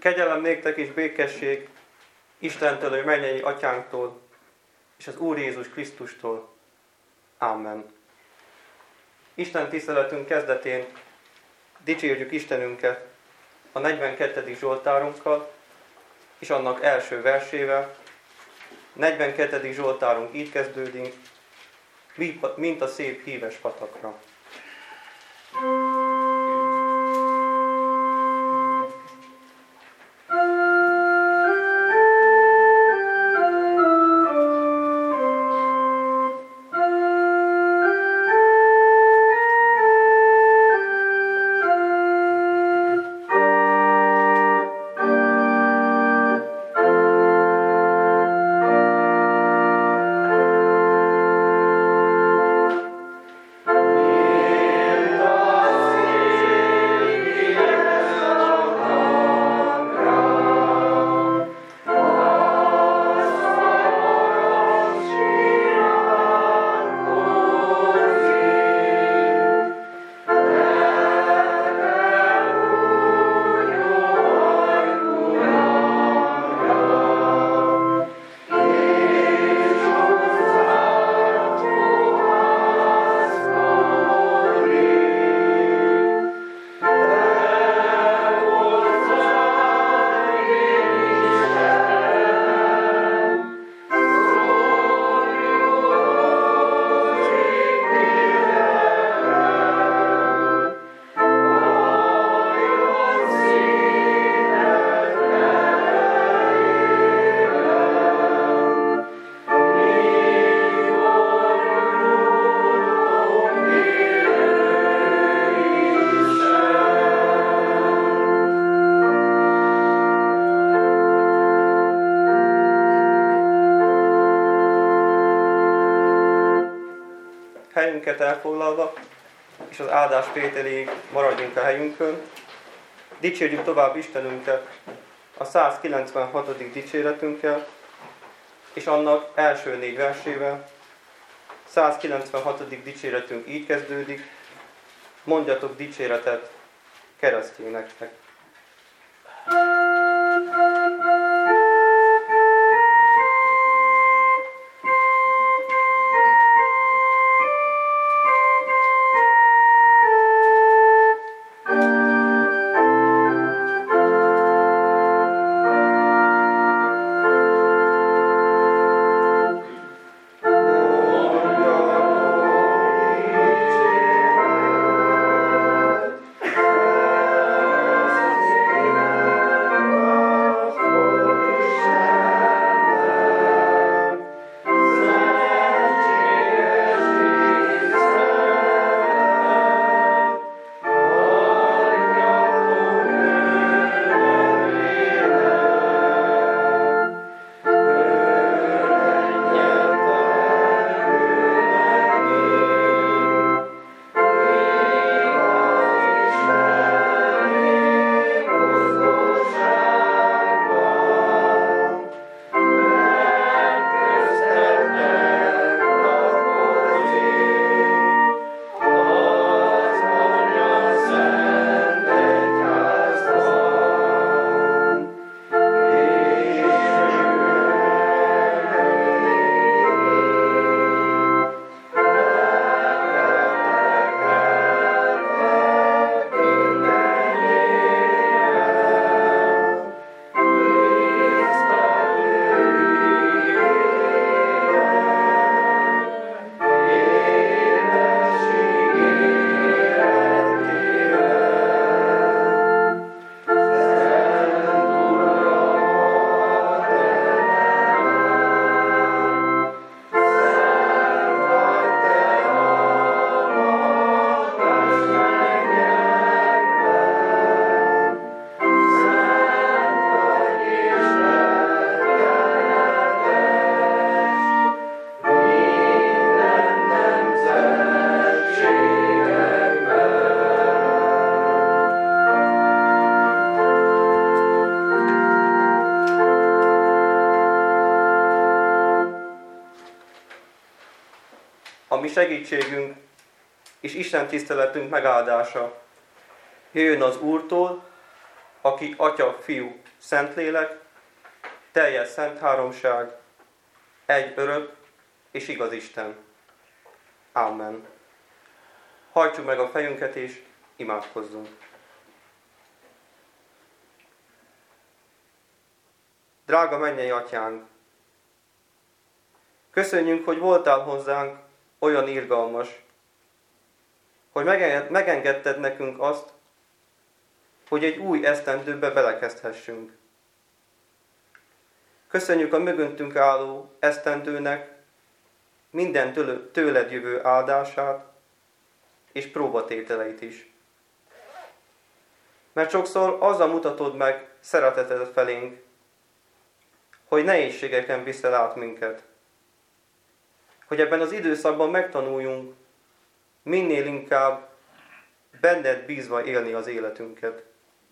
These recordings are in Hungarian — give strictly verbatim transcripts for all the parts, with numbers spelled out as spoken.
Kegyelem néktek és békesség Istentől, ő mennyei atyánktól, és az Úr Jézus Krisztustól. Amen. Isten tiszteletünk kezdetén dicsérjük Istenünket a negyvenkettedik Zsoltárunkkal, és annak első versével. negyvenkettedik Zsoltárunk így kezdődik, mint a szép híves patakra. Helyünket elfoglalva, és az áldás tételéig maradjunk a helyünkön. Dicsérjük tovább Istenünket a százkilencvenhatodik dicséretünkkel, és annak első négy versével. százkilencvenhatodik dicséretünk így kezdődik, mondjatok dicséretet keresztényeknek. mi segítségünk és Isten tiszteletünk megáldása jöjjön az Úrtól, aki Atya, Fiú, Szentlélek, teljes szent háromság, egy örök és igaz Isten. Amen. Hajtsuk meg a fejünket és imádkozzunk. Drága mennyei Atyánk! Köszönjük, hogy voltál hozzánk olyan irgalmas, hogy megengedted nekünk azt, hogy egy új esztendőbe belekezdhessünk. Köszönjük a mögöttünk álló esztendőnek minden tőled jövő áldását és próbatételeit is. Mert sokszor azzal mutatod meg szeretetedet felénk, hogy nehézségeken viszel át minket. Hogy ebben az időszakban megtanuljunk minél inkább benned bízva élni az életünket.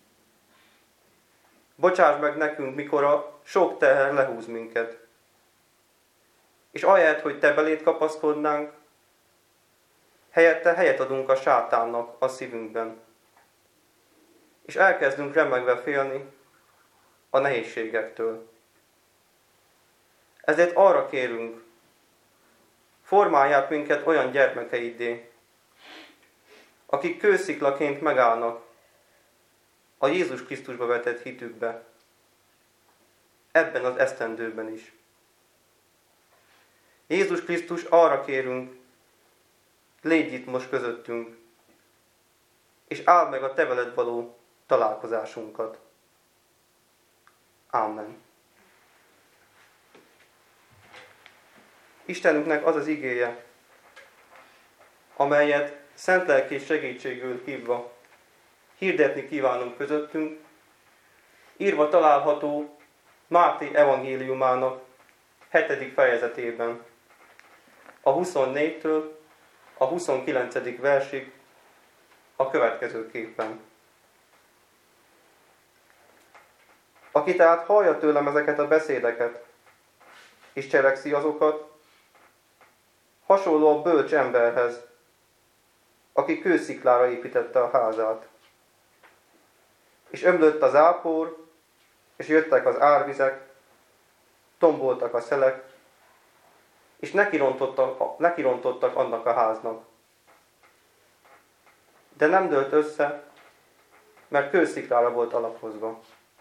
Bocsáss meg nekünk, mikor a sok teher lehúz minket. És ahelyett, hogy te beléd kapaszkodnánk, helyette helyet adunk a sátánnak a szívünkben. És elkezdünk remegve félni a nehézségektől. Ezért arra kérünk, formálják minket olyan gyermekeiddé, akik kősziklaként megállnak a Jézus Krisztusba vetett hitükbe, ebben az esztendőben is. Jézus Krisztus, arra kérünk, légy itt most közöttünk, és áld meg a te veled való találkozásunkat. Amen. Istenünknek az az igéje, amelyet szent lelki segítségül hívva hirdetni kívánunk közöttünk, írva található Máté evangéliumának hetedik fejezetében, a huszonnégytől a huszonkilencedik versig a következőképpen. Aki tehát hallja tőlem ezeket a beszédeket, és cselekszi azokat, hasonló a bölcs emberhez, aki kősziklára építette a házát. És ömlött a zápor, és jöttek az árvizek, tomboltak a szelek, és nekirontottak, nekirontottak annak a háznak. De nem dőlt össze, mert kősziklára volt alapozva.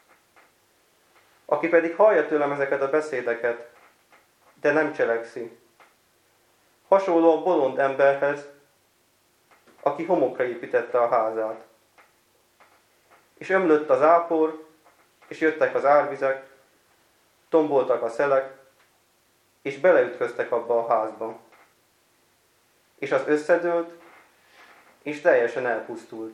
Aki pedig hallja tőlem ezeket a beszédeket, de nem cselekszi, hasonló a bolond emberhez, aki homokra építette a házát. És ömlött a zápor, és jöttek az árvizek, tomboltak a szelek, és beleütköztek abba a házba. És az összedőlt, és teljesen elpusztult.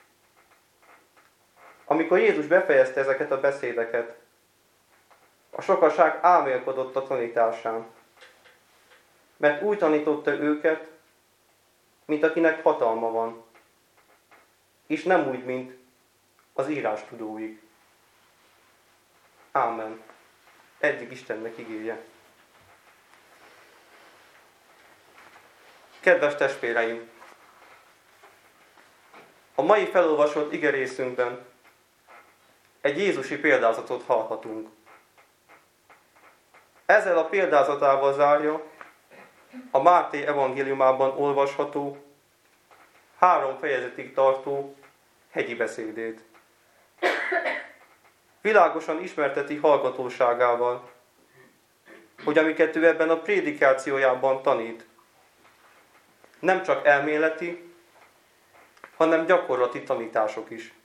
Amikor Jézus befejezte ezeket a beszédeket, a sokaság álmélkodott a tanításán, mert úgy tanította őket, mint akinek hatalma van, és nem úgy, mint az írástudóik. Ámen. Eddig Istennek igéje. Kedves testvéreim! A mai felolvasott igerészünkben egy jézusi példázatot hallhatunk. Ezzel a példázatával zárja a Máté evangéliumában olvasható, három fejezetig tartó hegyi beszédét. Világosan ismerteti hallgatóságával, hogy amiket ő ebben a prédikációjában tanít, nem csak elméleti, hanem gyakorlati tanítások is.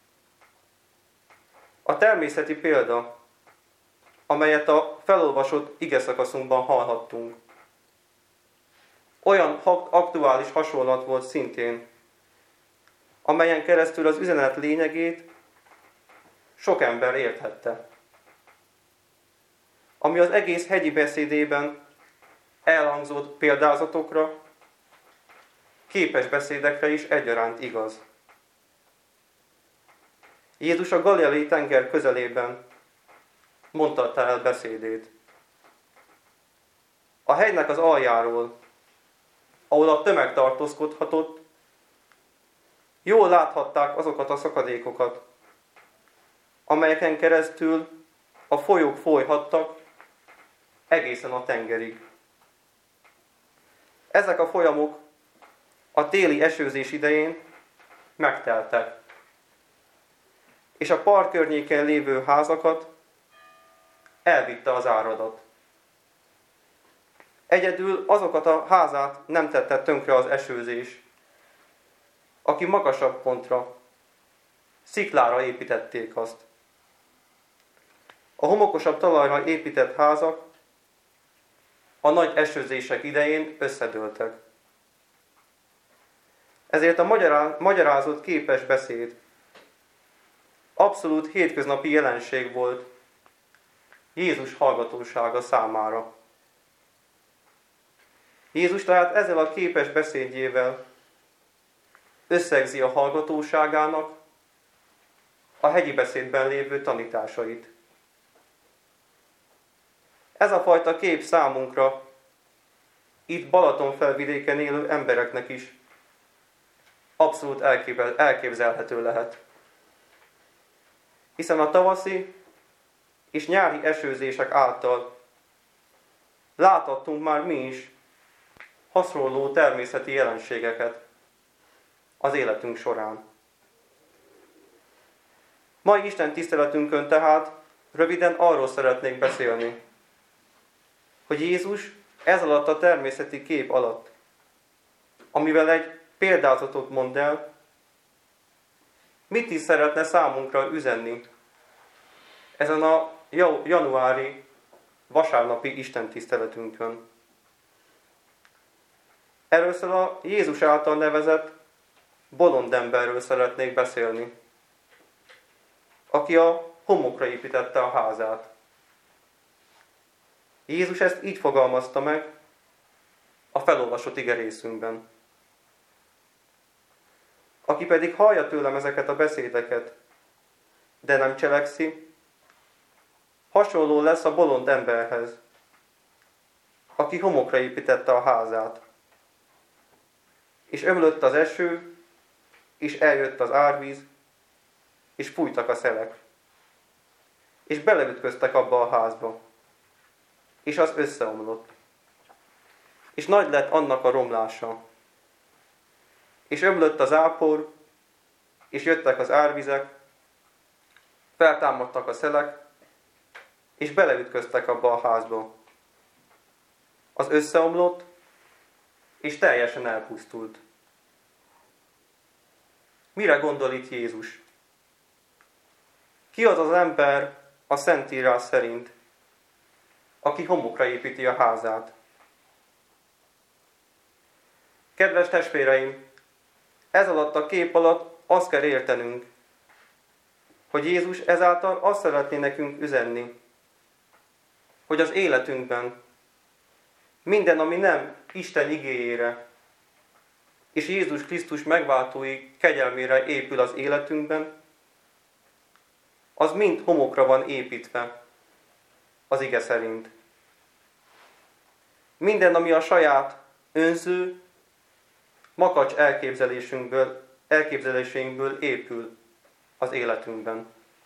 A természeti példa, amelyet a felolvasott igeszakaszunkban hallhattunk, olyan aktuális hasonlat volt szintén, amelyen keresztül az üzenet lényegét sok ember érthette. Ami az egész hegyi beszédében elhangzott példázatokra, képes beszédekre is egyaránt igaz. Jézus a Galileai tenger közelében mondta el beszédét. A hegynek az aljáról, ahol a tömeg tartózkodhatott, jól láthatták azokat a szakadékokat, amelyeken keresztül a folyók folyhattak egészen a tengerig. Ezek a folyamok a téli esőzés idején megteltek, és a part környéken lévő házakat elvitte az áradat. Egyedül azokat a házát nem tette tönkre az esőzés, aki magasabb pontra, sziklára építették azt. A homokosabb talajra épített házak a nagy esőzések idején összedőltek. Ezért a magyarázott képes beszéd abszolút hétköznapi jelenség volt Jézus hallgatósága számára. Jézus tehát ezzel a képes beszédjével összegzi a hallgatóságának a hegyi beszédben lévő tanításait. Ez a fajta kép számunkra, itt Balatonfelvidéken élő embereknek is abszolút elképzelhető lehet. Hiszen a tavaszi és nyári esőzések által láthattunk már mi is hasonló természeti jelenségeket az életünk során. Mai Isten tiszteletünkön tehát röviden arról szeretnék beszélni, hogy Jézus ez alatt a természeti kép alatt, amivel egy példázatot mond el, mit is szeretne számunkra üzenni ezen a januári vasárnapi Isten tiszteletünkön. Először a Jézus által nevezett bolond emberről szeretnék beszélni, aki a homokra építette a házát. Jézus ezt így fogalmazta meg a felolvasott igerészünkben. Aki pedig hallja tőlem ezeket a beszédeket, de nem cselekszi, hasonló lesz a bolond emberhez, aki homokra építette a házát. És ömlött az eső, és eljött az árvíz, és fújtak a szelek. És beleütköztek abba a házba. És az összeomlott. És nagy lett annak a romlása. És ömlött az ápor, és jöttek az árvizek, feltámadtak a szelek, és beleütköztek abba a házba. Az összeomlott, és teljesen elpusztult. Mire gondol itt Jézus? Ki az az ember a Szentírás szerint, aki homokra építi a házát? Kedves testvéreim, ez alatt a kép alatt azt kell értenünk, hogy Jézus ezáltal azt szeretné nekünk üzenni, hogy az életünkben minden, ami nem Isten igéjére és Jézus Krisztus megváltói kegyelmére épül az életünkben, az mind homokra van építve az ige szerint. Minden, ami a saját önző, makacs elképzelésünkből, elképzeléseinkből épül az életünkben.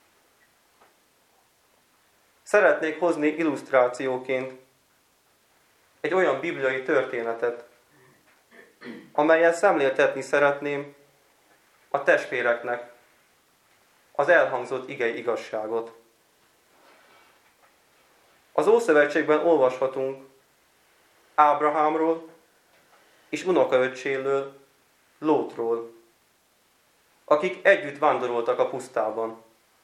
Szeretnék hozni illusztrációként egy olyan bibliai történetet, amellyel szemléltetni szeretném a testvéreknek az elhangzott igei igazságot. Az Ószövetségben olvashatunk Ábrahámról és unokaöccséről, Lótról, akik együtt vándoroltak a pusztában.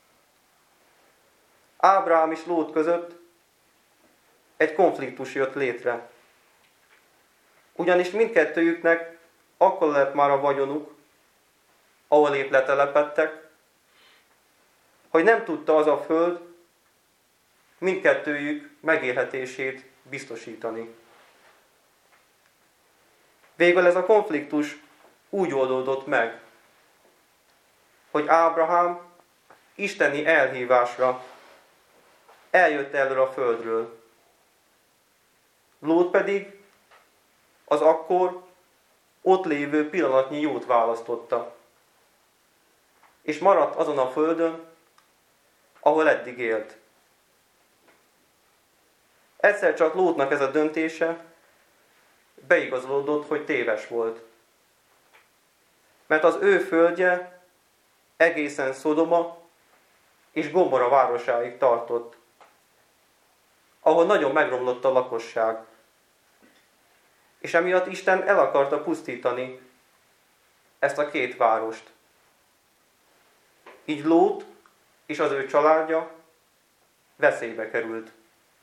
Ábrahám és Lót között egy konfliktus jött létre. Ugyanis mindkettőjüknek akkor lett már a vagyonuk, ahol épp letelepedtek, hogy nem tudta az a föld mindkettőjük megélhetését biztosítani. Végül ez a konfliktus úgy oldódott meg, hogy Ábrahám isteni elhívásra eljött elől a földről. Lót pedig az akkor ott lévő pillanatnyi jót választotta. És maradt azon a földön, ahol eddig élt. Egyszer csak Lótnak ez a döntése beigazolódott, hogy téves volt. Mert az ő földje egészen Szodoma és Gomorra városáig tartott, ahol nagyon megromlott a lakosság. És emiatt Isten el akarta pusztítani ezt a két várost. Így Lót és az ő családja veszélybe került.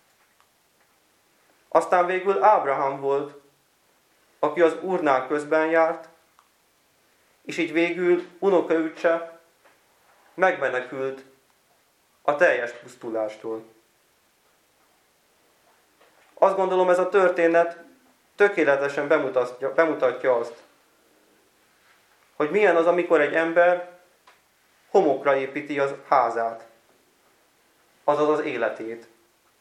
Aztán végül Ábrahám volt, aki az Úrnál közben járt, és így végül unokaöccse megmenekült a teljes pusztulástól. Azt gondolom, ez a történet tökéletesen bemutatja, bemutatja azt, hogy milyen az, amikor egy ember homokra építi az házát, azaz az életét.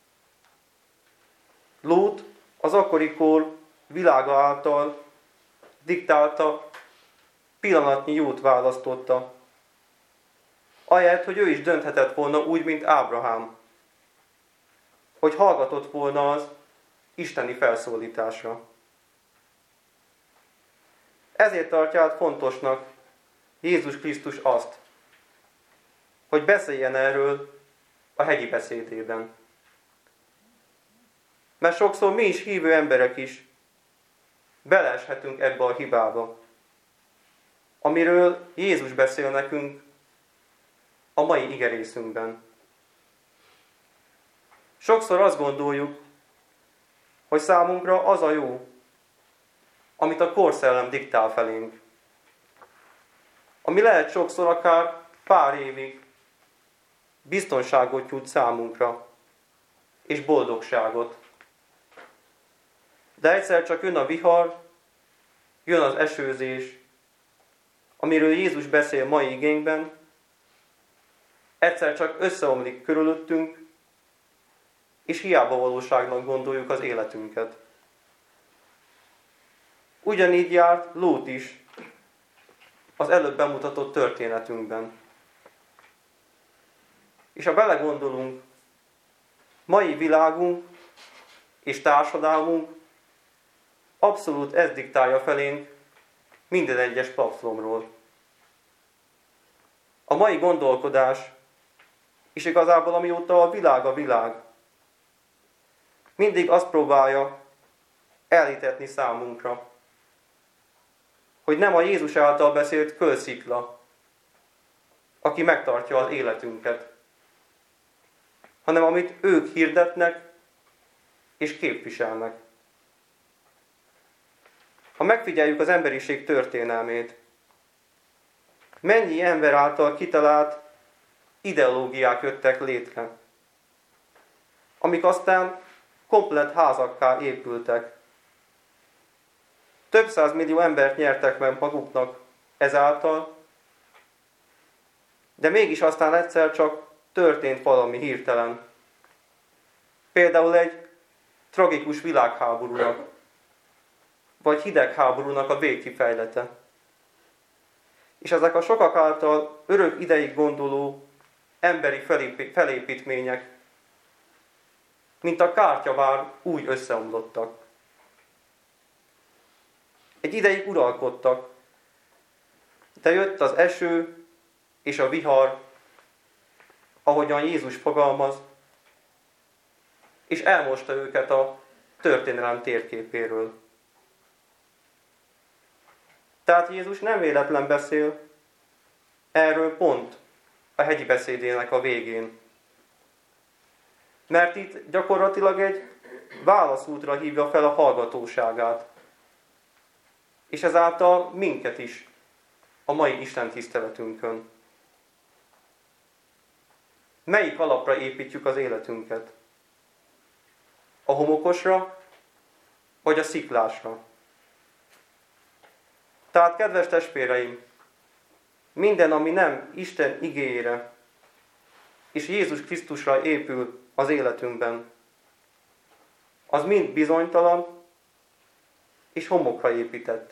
Lót az akkori kor világa által diktálta pillanatnyi jót választotta, ahelyett, hogy ő is dönthetett volna úgy, mint Ábrahám, hogy hallgatott volna az isteni felszólításra. Ezért tartja át fontosnak Jézus Krisztus azt, hogy beszéljen erről a hegyi beszédében. Mert sokszor mi is hívő emberek is beleeshetünk ebbe a hibába, amiről Jézus beszél nekünk a mai igerészünkben. Sokszor azt gondoljuk, hogy számunkra az a jó, amit a korszellem diktál felénk. Ami lehet sokszor akár pár évig biztonságot nyújt számunkra, és boldogságot. De egyszer csak jön a vihar, jön az esőzés, amiről Jézus beszél mai igényben, egyszer csak összeomlik körülöttünk, és hiába valóságnak gondoljuk az életünket. Ugyanígy járt Lót is az előbb bemutatott történetünkben. És ha belegondolunk, mai világunk és társadalmunk abszolút ez diktálja felénk minden egyes platformról. A mai gondolkodás, és igazából amióta a világ a világ, mindig azt próbálja elhitetni számunkra, hogy nem a Jézus által beszélt kőszikla, aki megtartja az életünket, hanem amit ők hirdetnek és képviselnek. Ha megfigyeljük az emberiség történelmét, mennyi ember által kitalált ideológiák jöttek létre, amik aztán komplett házakká épültek. Több százmillió embert nyertek meg maguknak ezáltal, de mégis aztán egyszer csak történt valami hirtelen. Például egy tragikus világháborúnak, vagy hidegháborúnak a végkifejlete. És ezek a sokak által örök ideig gondoló emberi felépítmények, mint a kártyavár, úgy összeomlottak. Egy ideig uralkodtak, de jött az eső és a vihar, ahogyan Jézus fogalmaz, és elmosta őket a történelem térképéről. Tehát Jézus nem véletlen beszél erről pont a hegyi beszédének a végén. Mert itt gyakorlatilag egy válaszútra hívja fel a hallgatóságát, és ezáltal minket is a mai Isten tiszteletünkön. Melyik alapra építjük az életünket? A homokosra, vagy a sziklásra? Tehát, kedves testvéreim, minden, ami nem Isten igéjére és Jézus Krisztusra épül az életünkben, az mind bizonytalan és homokra épített.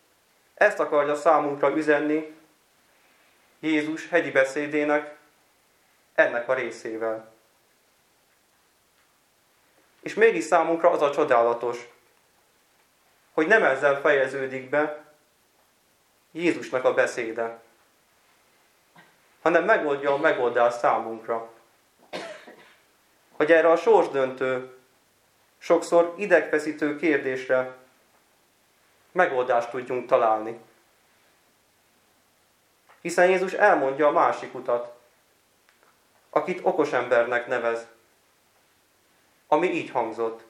Ezt akarja számunkra üzenni Jézus hegyi beszédének ennek a részével. És mégis számunkra az a csodálatos, hogy nem ezzel fejeződik be Jézusnak a beszéde, hanem megoldja a megoldást számunkra. Hogy erre a sorsdöntő, sokszor idegfeszítő kérdésre megoldást tudjunk találni. Hiszen Jézus elmondja a másik utat, akit okos embernek nevez, ami így hangzott.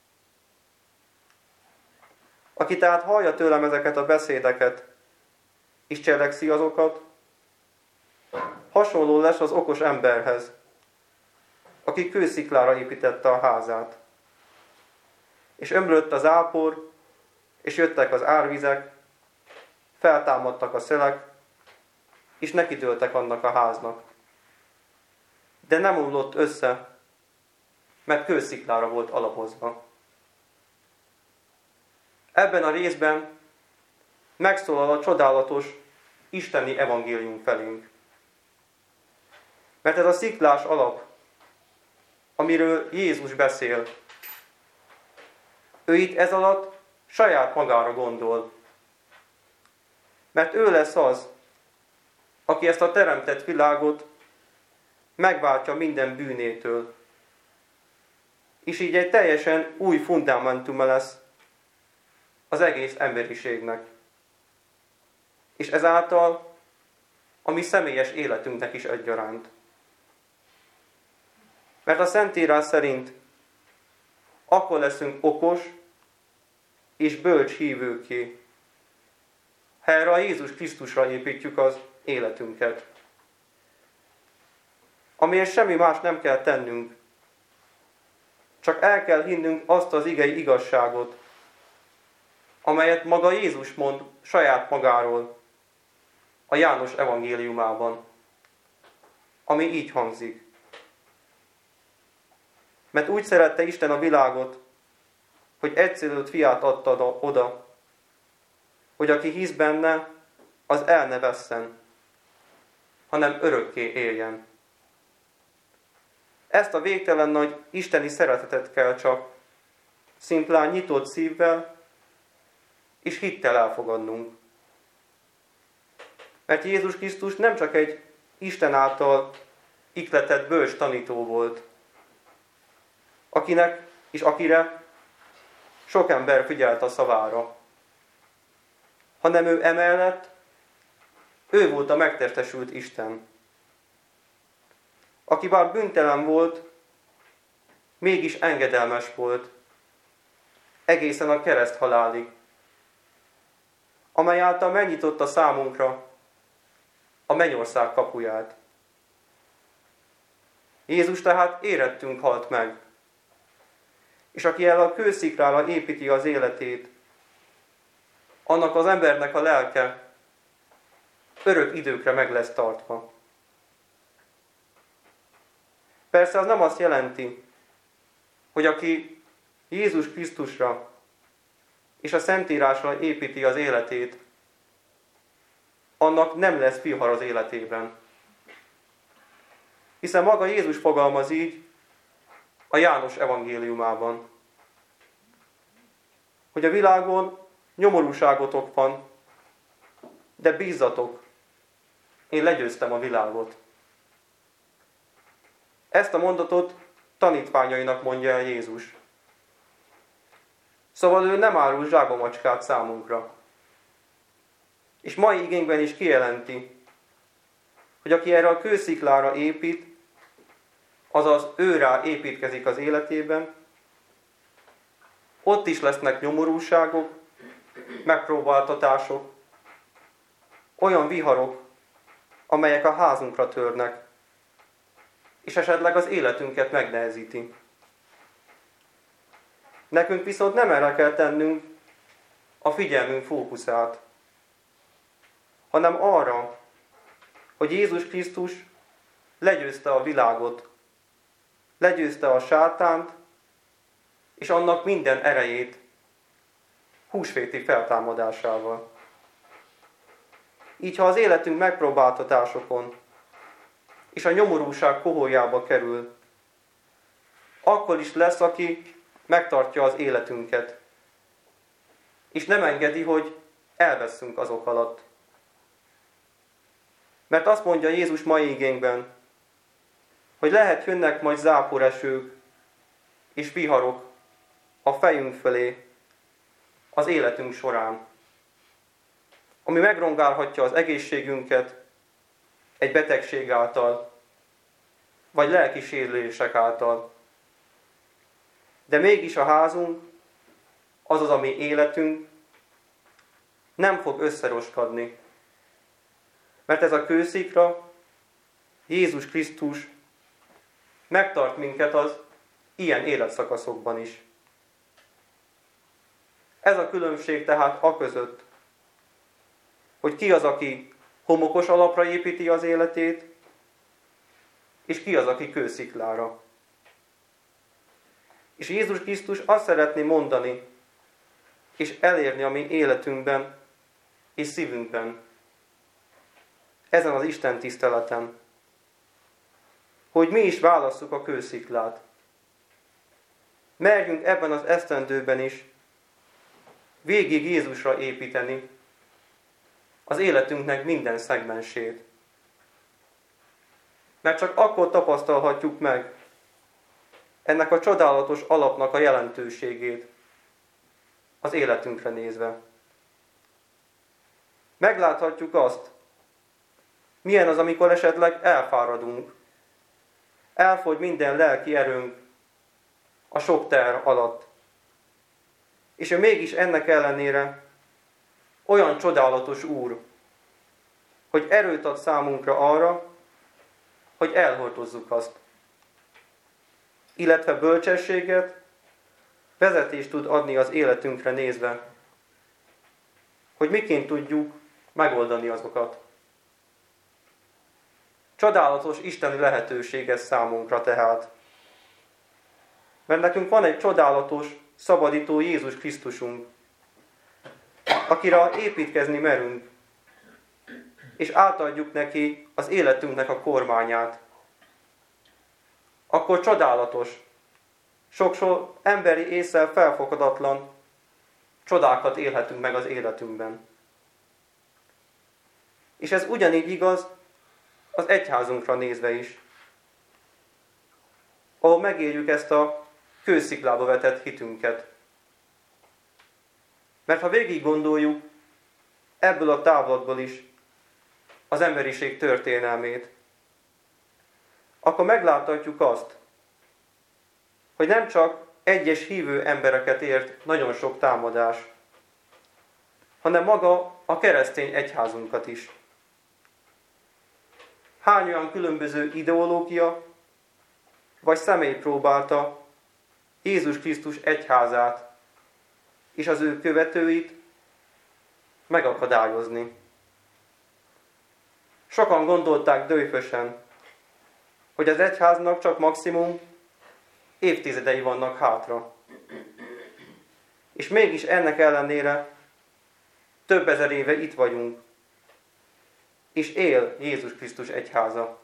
Aki tehát hallja tőlem ezeket a beszédeket, és cselekszi azokat, hasonló lesz az okos emberhez, aki kősziklára építette a házát. És ömlött az zápor, és jöttek az árvizek, feltámadtak a szelek, és nekidőltek annak a háznak. De nem omlott össze, mert kősziklára volt alapozva. Ebben a részben megszólal a csodálatos isteni evangélium felénk. Mert ez a sziklás alap, amiről Jézus beszél, ő itt ez alatt saját magára gondol. Mert ő lesz az, aki ezt a teremtett világot megváltja minden bűnétől. És így egy teljesen új fundamentuma lesz az egész emberiségnek. És ezáltal a mi személyes életünknek is egyaránt. Mert a Szentírás szerint akkor leszünk okos és bölcs hívőké, ha erre a Jézus Krisztusra építjük az életünket. Amiért semmi más nem kell tennünk, csak el kell hinnünk azt az igei igazságot, amelyet maga Jézus mond saját magáról a János evangéliumában, ami így hangzik. Mert úgy szerette Isten a világot, hogy egyszülött fiát adta oda, hogy aki hisz benne, az el ne vesszen, hanem örökké éljen. Ezt a végtelen nagy isteni szeretetet kell csak szimplán nyitott szívvel és hittel elfogadnunk. Mert Jézus Krisztus nem csak egy Isten által ihletett bölcs tanító volt, akinek és akire sok ember figyelt a szavára, hanem ő emellett, ő volt a megtestesült Isten, aki bár bűntelen volt, mégis engedelmes volt, egészen a kereszthalálig, amely által megnyitotta számunkra a mennyország kapuját. Jézus tehát érettünk halt meg, és aki el a kősziklára építi az életét, annak az embernek a lelke örök időkre meg lesz tartva. Persze az nem azt jelenti, hogy aki Jézus Krisztusra és a Szentírásra építi az életét, annak nem lesz vihar az életében. Hiszen maga Jézus fogalmaz így a János evangéliumában, hogy a világon nyomorúságotok van, de bízzatok, én legyőztem a világot. Ezt a mondatot tanítványainak mondja el Jézus. Szóval ő nem árul zsákbamacskát számunkra. És mai igényben is kijelenti, hogy aki erre a kősziklára épít, azaz ő rá építkezik az életében, ott is lesznek nyomorúságok, megpróbáltatások, olyan viharok, amelyek a házunkra törnek, és esetleg az életünket megnehezíti. Nekünk viszont nem erre kell tennünk a figyelmünk fókuszát, hanem arra, hogy Jézus Krisztus legyőzte a világot, legyőzte a sátánt, és annak minden erejét húsvéti feltámadásával. Így, ha az életünk megpróbáltatásokon, és a nyomorúság kohójába kerül. Akkor is lesz, aki megtartja az életünket, és nem engedi, hogy elveszünk azok alatt. Mert azt mondja Jézus mai igénkben, hogy lehet jönnek majd záporesők és viharok a fejünk fölé az életünk során, ami megrongálhatja az egészségünket egy betegség által, vagy lelki sérülések által. De mégis a házunk, azaz a mi életünk nem fog összeroskadni. Mert ez a kőszikra, Jézus Krisztus megtart minket az ilyen életszakaszokban is. Ez a különbség tehát aközött, hogy ki az, aki homokos alapra építi az életét, és ki az, aki kősziklára. És Jézus Krisztus azt szeretné mondani, és elérni a mi életünkben és szívünkben, ezen az Isten tiszteleten, hogy mi is válasszuk a kősziklát. Merjünk ebben az esztendőben is végig Jézusra építeni az életünknek minden szegmensét. Mert csak akkor tapasztalhatjuk meg ennek a csodálatos alapnak a jelentőségét az életünkre nézve. Megláthatjuk azt, milyen az, amikor esetleg elfáradunk, elfogy minden lelki erőnk a sok teher alatt. És ő mégis ennek ellenére olyan csodálatos Úr, hogy erőt ad számunkra arra, hogy elhordozzuk azt. Illetve bölcsességet, vezetést tud adni az életünkre nézve, hogy miként tudjuk megoldani azokat. Csodálatos isteni lehetőség ez számunkra tehát. Mert nekünk van egy csodálatos, szabadító Jézus Krisztusunk, akire építkezni merünk, és átadjuk neki az életünknek a kormányát. Akkor csodálatos, sok-sok emberi ésszel felfoghatatlan csodákat élhetünk meg az életünkben. És ez ugyanígy igaz az egyházunkra nézve is, ahol megéljük ezt a kősziklába vetett hitünket. Mert ha végig gondoljuk ebből a távlatból is az emberiség történelmét, akkor megláthatjuk azt, hogy nem csak egyes hívő embereket ért nagyon sok támadás, hanem maga a keresztény egyházunkat is. Hány olyan különböző ideológia vagy személy próbálta Jézus Krisztus egyházát és az ő követőit megakadályozni. Sokan gondolták döjfösen, hogy az egyháznak csak maximum évtizedei vannak hátra. És mégis ennek ellenére több ezer éve itt vagyunk, és él Jézus Krisztus egyháza.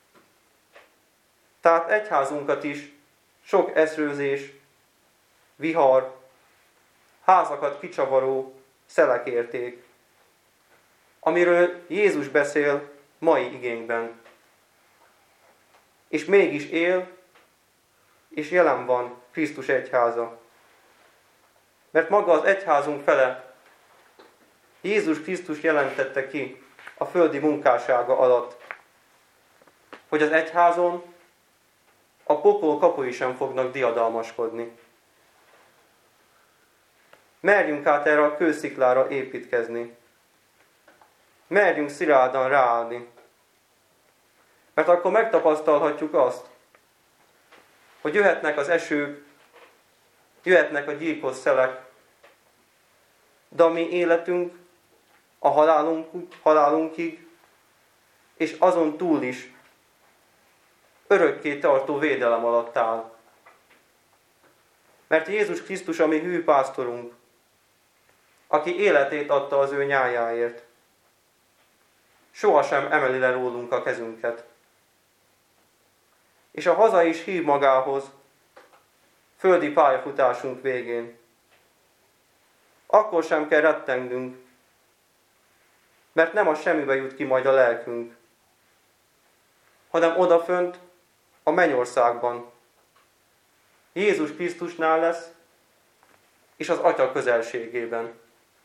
Tehát egyházunkat is sok eszrőzés, vihar, házakat kicsavaró szelek érték, amiről Jézus beszél mai igénkben. És mégis él, és jelen van Krisztus egyháza. Mert maga az egyházunk fele Jézus Krisztus jelentette ki a földi munkássága alatt, hogy az egyházon a pokol kapui sem fognak diadalmaskodni. Merjünk át erre a kősziklára építkezni. Merjünk szilárdan ráállni. Mert akkor megtapasztalhatjuk azt, hogy jöhetnek az esők, jöhetnek a gyilkos szelek, de a mi életünk a halálunk, halálunkig, és azon túl is örökké tartó védelem alatt áll. Mert Jézus Krisztus a mi hű pásztorunk, aki életét adta az ő nyájáért, sohasem emeli le rólunk a kezünket. és a haza is hív magához földi pályafutásunk végén. Akkor sem kell rettengnünk, mert nem a semmibe jut ki majd a lelkünk, hanem odafönt a mennyországban. Jézus Krisztusnál lesz, és az Atya közelségében.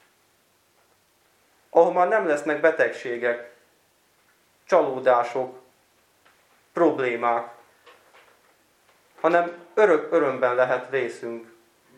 Ahol már nem lesznek betegségek, csalódások, problémák, hanem örök örömben lehet részünk.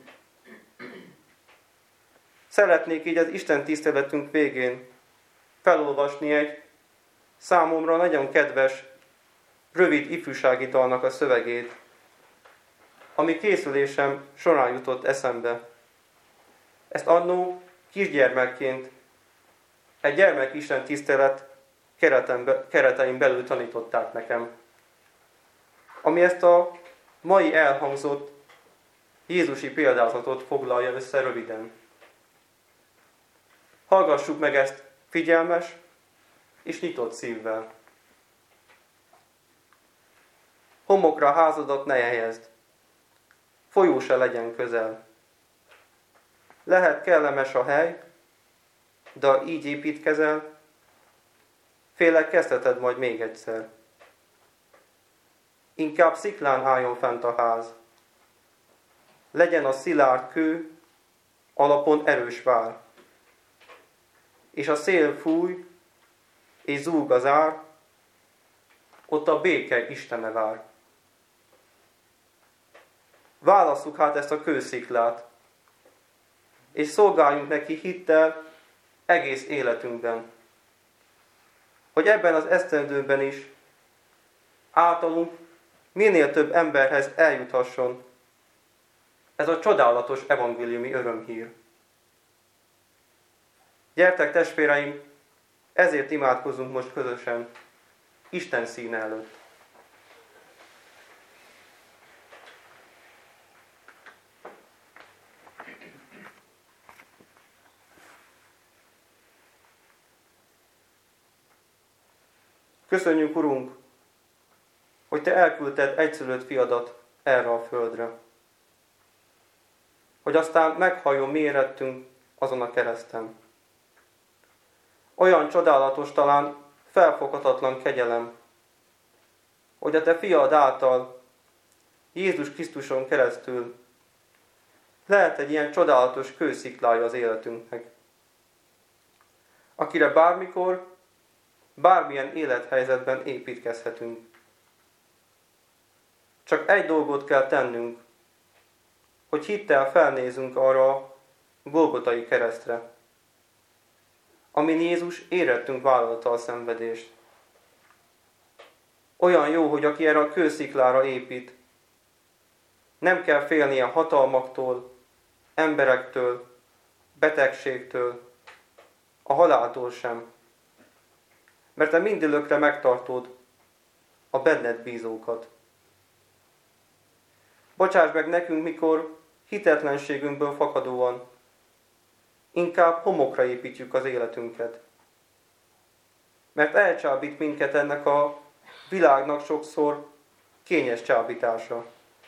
Szeretnék így az Isten tiszteletünk végén felolvasni egy számomra nagyon kedves, rövid ifjúsági dalnak a szövegét, ami készülésem során jutott eszembe. Ezt annó kisgyermekként egy gyermekisten tisztelet keretein belül tanították nekem, ami ezt a mai elhangzott jézusi példázatot foglalja össze röviden. Hallgassuk meg ezt figyelmes és nyitott szívvel. Homokra házadat ne helyezd, folyó se legyen közel. Lehet kellemes a hely, de ha így építkezel, félek kezdheted majd még egyszer. Inkább sziklán álljon fent a ház. Legyen a szilárd kő, alapon erős vár. És a szél fúj, és zúg az ár, ott a béke Istene vár. Válasszuk hát ezt a kősziklát, és szolgáljunk neki hittel egész életünkben, hogy ebben az esztendőben is általunk minél több emberhez eljuthasson ez a csodálatos evangéliumi örömhír. Gyertek, testvéreim, ezért imádkozunk most közösen, Isten színe előtt. Köszönjük, Urunk, hogy Te elküldted egyszülött fiadat erre a földre, hogy aztán meghalljon mi érettünk azon a kereszten. Olyan csodálatos, talán felfoghatatlan kegyelem, hogy a Te fiad által, Jézus Krisztuson keresztül lehet egy ilyen csodálatos kősziklája az életünknek, akire bármikor, bármilyen élethelyzetben építkezhetünk. Csak egy dolgot kell tennünk, hogy hittel felnézünk arra a Golgotai keresztre, amin Jézus érettünk vállalta a szenvedést. Olyan jó, hogy aki erre a kősziklára épít, nem kell félnie hatalmaktól, emberektől, betegségtől, a haláltól sem, mert Te mindörökre megtartod a benned bízókat. Bocsáss meg nekünk, mikor hitetlenségünkből fakadóan inkább homokra építjük az életünket. Mert elcsábít minket ennek a világnak sokszor kényes csábítása.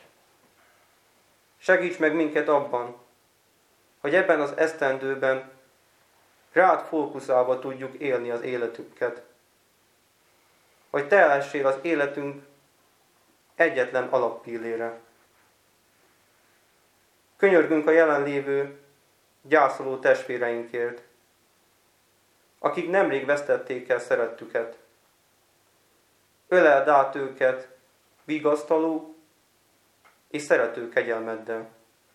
Segíts meg minket abban, hogy ebben az esztendőben rád fókuszálva tudjuk élni az életünket. Hogy Te lessél az életünk egyetlen alappillére. Könyörgünk a jelenlévő gyászoló testvéreinkért, akik nemrég vesztették el szerettüket. Öleld át őket vigasztaló és szerető kegyelmeddel.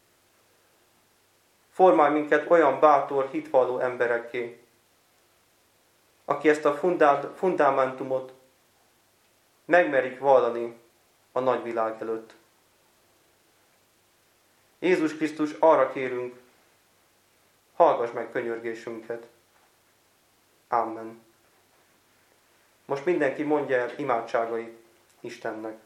Formálj minket olyan bátor, hitvalló emberekké, aki ezt a fundamentumot megmerik vallani a nagyvilág előtt. Jézus Krisztus, arra kérünk, hallgass meg könyörgésünket. Amen. Most mindenki mondja el imádságait Istennek.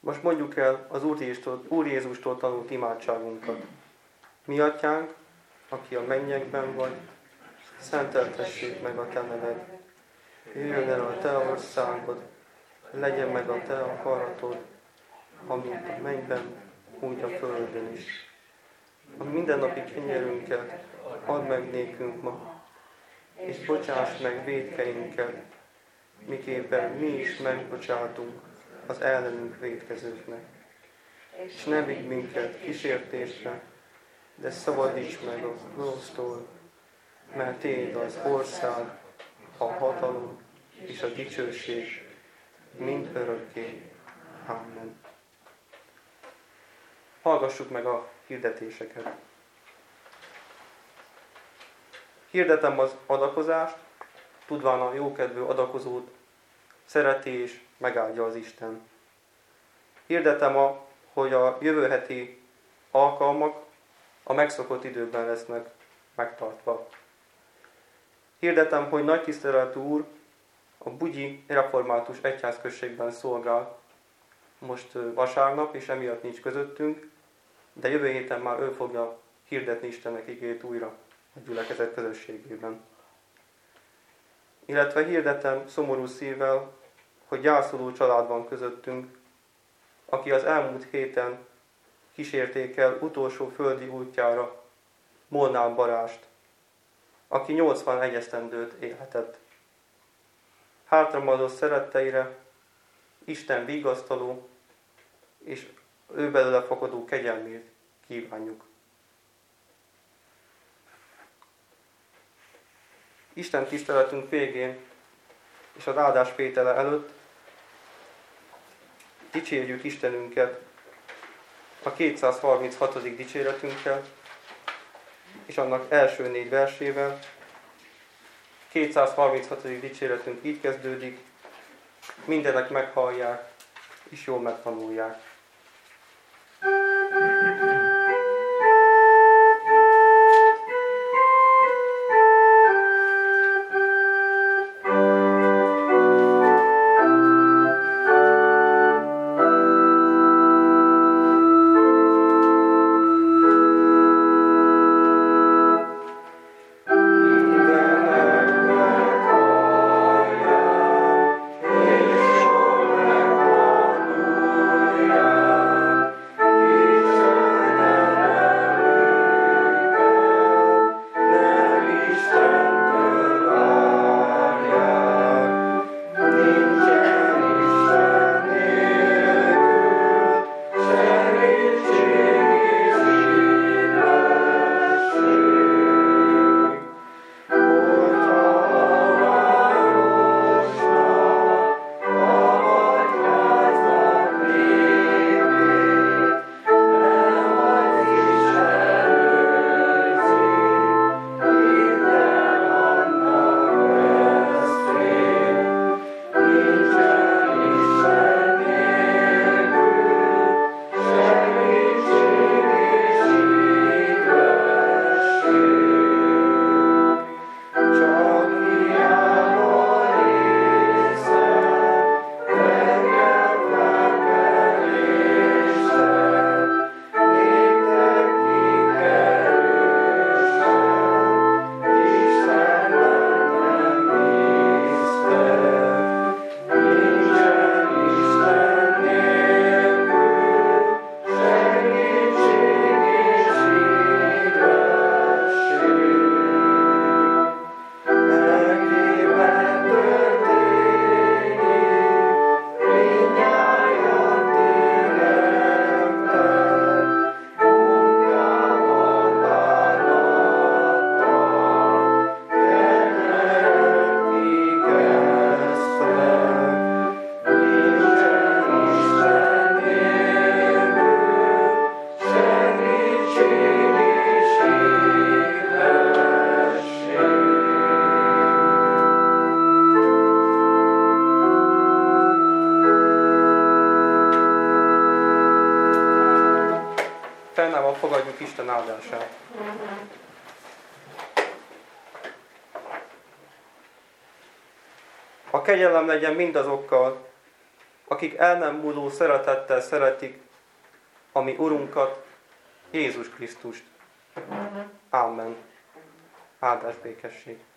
Most mondjuk el az Úr Jézustól, Úr Jézustól tanult imádságunkat. Mi atyánk, aki a mennyekben vagy, szenteltessék meg a te neved. Jöjjön el a te országod, legyen meg a te akaratod, amint a mennyben, úgy a földön is. A mindennapi kenyerünket add meg nékünk ma, és bocsáss meg vétkeinket, miképpen mi is megbocsátunk az ellenünk vétkezőknek. És ne vigy minket kísértésre, de szabadíts meg a gonosztól, mert Téd az ország, a hatalom és a dicsőség mind örökké. Amen. Hallgassuk meg a hirdetéseket. Hirdetem az adakozást, tudván a jókedvű adakozót szereti és megáldja az Isten. Hirdetem, a, hogy a jövő heti alkalmak a megszokott időkben lesznek megtartva. Hirdetem, hogy nagy tiszteletű úr a Bugyi Református Egyházközségben szolgál most vasárnap, és emiatt nincs közöttünk, de jövő héten már ő fogja hirdetni Istennek igét újra a gyülekezet közösségében. Illetve hirdetem szomorú szívvel, hogy gyászoló család van közöttünk, aki az elmúlt héten kísérték el utolsó földi útjára Molnár Barást, aki nyolcvanegy esztendőt élhetett. Hátramaradó szeretteire Isten vigasztaló és ő belőle fakadó kegyelmét kívánjuk. Isten tiszteletünk végén és az áldás vétele előtt dicsérjük Istenünket a kétszázharminchatodik dicséretünkkel, és annak első négy versével. kétszázharminchatodik dicséretünk így kezdődik: mindenek meghallják, és jól megtanulják. Fennállva fogadjuk Isten áldását. A kegyelem legyen mindazokkal, akik el nem múló szeretettel szeretik a mi Urunkat, Jézus Krisztust. Ámen. Áldás békesség.